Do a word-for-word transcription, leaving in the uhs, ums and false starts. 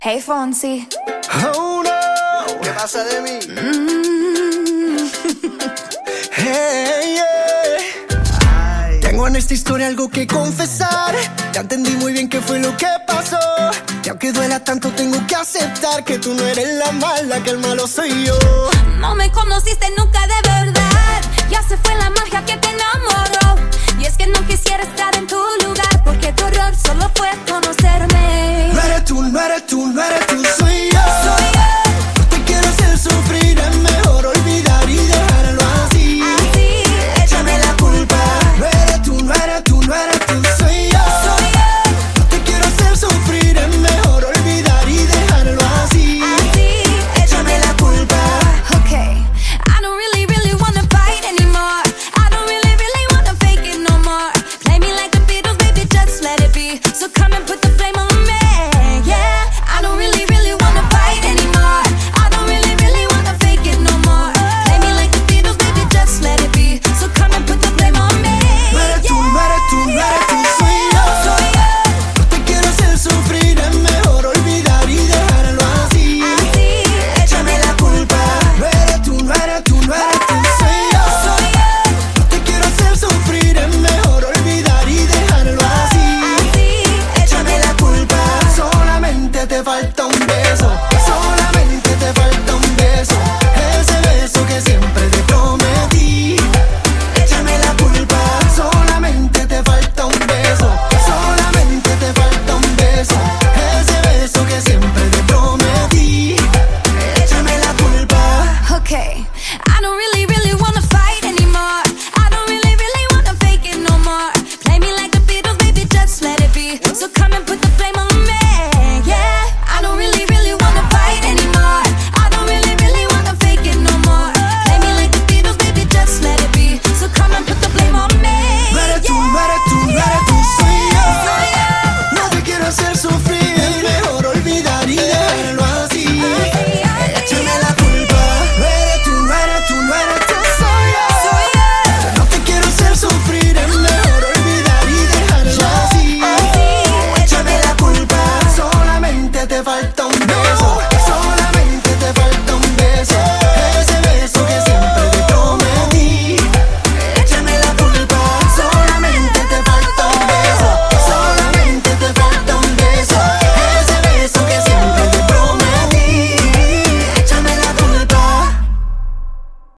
Hey Fonsi. Oh no, ¿Qué pasa de mí? mm. Hey, yeah. Ay. Tengo en esta historia algo que confesar. Ya entendí muy bien qué fue lo que pasó. Y aunque duela tanto tengo que aceptar que tú no eres la mala, que el malo soy yo. No me conociste nunca de verdad. Ya se fue la magia que te enamoró. Y es que no quisiera estar en tu lugar, porque tu error solo fue conocerme. No eres tú, no eres tú, no eres tú, soy yo. Soy yo. No te quiero hacer sufrir, es mejor olvidar y dejarlo así. Así, Échame la culpa. No eres tú, no eres tú, no eres tú, soy yo. soy yo. No te quiero hacer sufrir, es mejor olvidar y dejarlo así. Así, Échame la culpa. Okay, I don't really, really wanna fight anymore. I don't really, really wanna fake it no more. Play me like the Beatles, baby, just let it be. So come and put the flame on me, yeah. I don't really, really wanna fight anymore. I don't really, really wanna fake it no more. Play me like the Beatles, baby, just let it be. So come and put the flame on me, No eres tú, no eres tú, no eres tú, soy yo. soy yo. No te quiero hacer sufrir, es mejor olvidar y dejarlo así. Así, Échame la culpa. No eres tú, no eres tú, no eres tú, soy yo. soy yo. No te quiero hacer sufrir, es mejor olvidar y dejarlo así. Así, Échame la culpa. Solamente te falta un beso. Solamente te falta